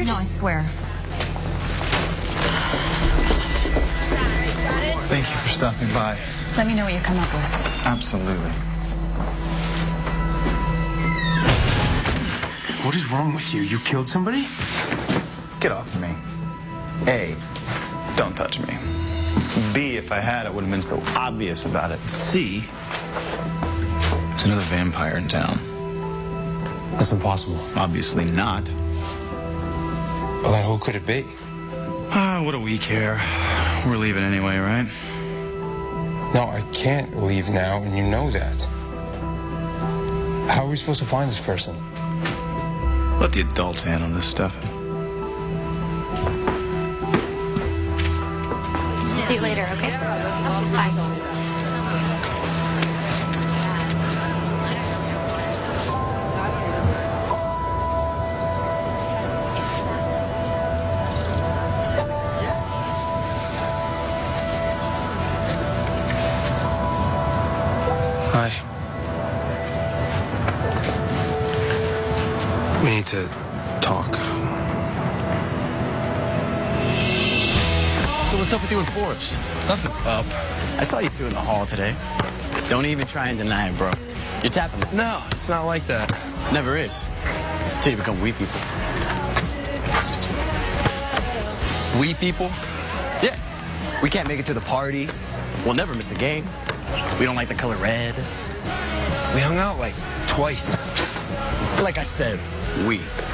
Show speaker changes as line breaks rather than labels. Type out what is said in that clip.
No, I swear.
Thank you for stopping by.
Let me know what you come up with.
Absolutely.
What is wrong with you? You killed somebody?
Get off of me. A, don't touch me. B, if I had, it would have been so obvious about it. C, there's another vampire in town.
That's impossible.
Obviously not.
Well, then who could it be?
What do we care? We're leaving anyway, right?
No, I can't leave now, and you know that. How are we supposed to find this person?
Let the adults handle this stuff.
See you later, okay? Bye.
Hi. We need to talk.
So what's up with you and Forbes?
Nothing's up.
I saw you two in the hall today. Don't even try and deny it, bro. You're tapping it.
No, it's not like that.
Never is. Till you become we people.
We people?
Yeah. We can't make it to the party. We'll never miss a game. We don't like the color red.
We hung out like twice.
Like I said, we.